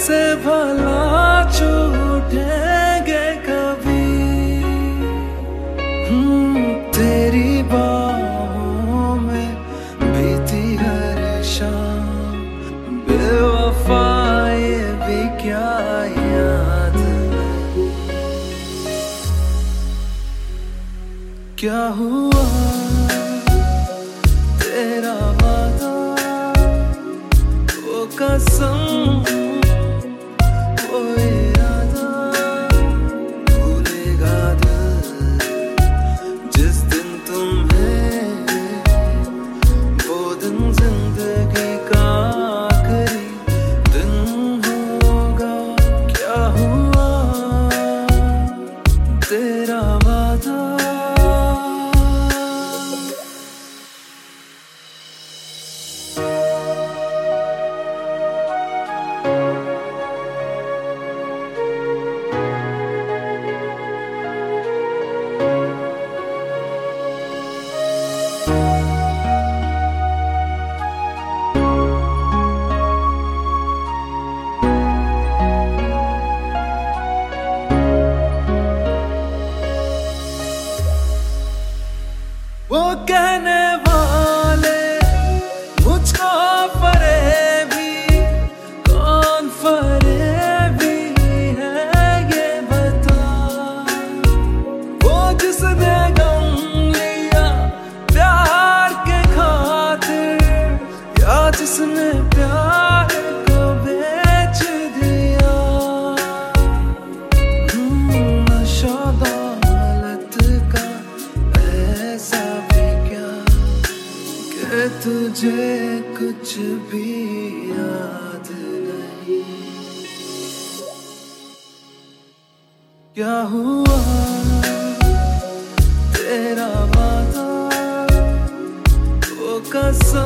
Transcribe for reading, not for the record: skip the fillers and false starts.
कैसे भला छूटेंगे कभी। तेरी बाहों में बीती हर शाम, बेवफा ये भी क्या याद है। क्या हुआ तेरा वादा, वो कसम, वो इरादा, भूलेगा दिल जिस दिन तुम्हें, वो दिन जिंदगी का आखिरी दिन होगा। क्या हुआ तेरा वादा। वो कहने वाले मुझको फरेबी, कौन फरेबी है ये बता। वो जिसने गम लिया प्यार के खातिर, या जिसने प्यार को बेच दिया। नशा दौलत का ऐसा भी क्या कि तुझे कुछ भी याद नहीं। क्या हुआ तेरा वादा, वो कसम,